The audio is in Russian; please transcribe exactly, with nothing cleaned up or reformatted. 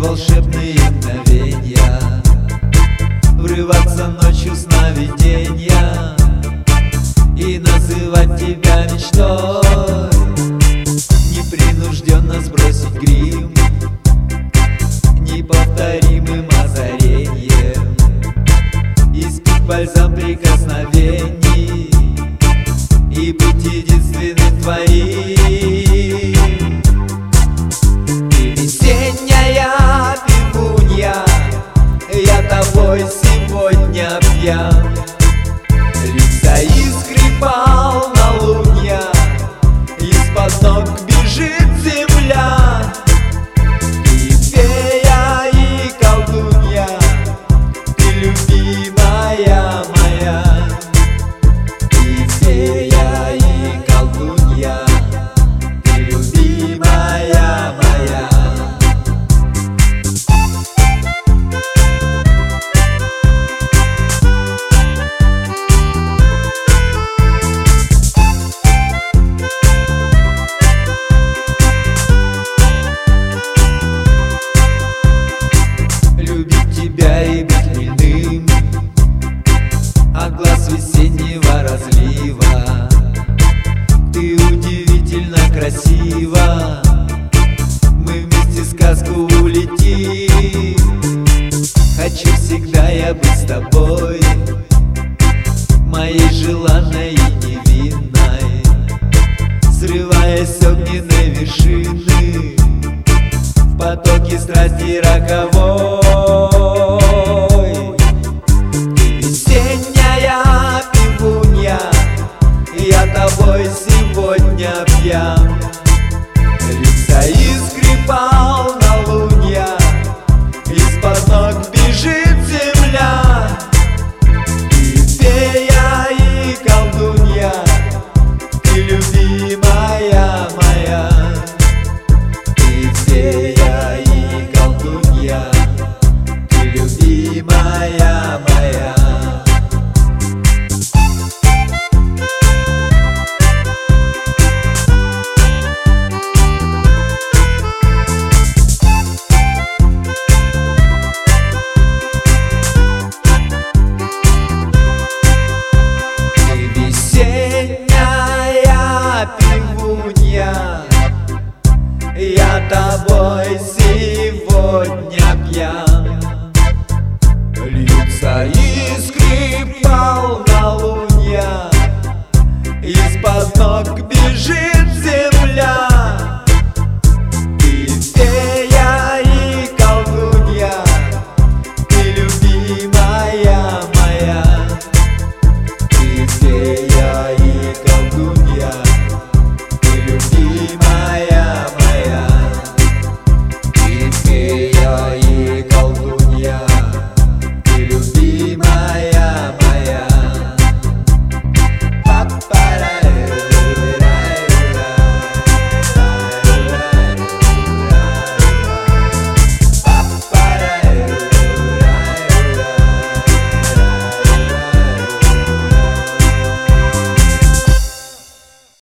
волшебные мгновенья, врываться ночью в сновиденья и называть тебя мечтой. Непринужденно сбросить грим неповторимым озареньем, испить бальзам прикосновений и быть единственным твоим. Ты весенняя пивунья, я тобой сегодня пьян. Лица искры полнолунья, из-под ног бежит земля. Ты фея и колдунья, ты любимая моя. Ты фея и колдунья, ты любимая моя. Тебя и быть хмельным от глаз весеннего разлива. Ты удивительно красива, мы вместе сказку улетим. Хочу всегда я быть с тобой, моей желанной и невинной, срываясь с огненной вершины в потоке страсти роковой. Ты весенняя пивунья, я тобой сегодня пьян. Лица искры полнолунья, из-под ног бежит земля. Ты фея и колдунья, ты любимая моя. Ты фея и колдунья, ты любимая моя. Ты весенняя пивунья, я тобой сегодня пьян. Льются искры полнолуния,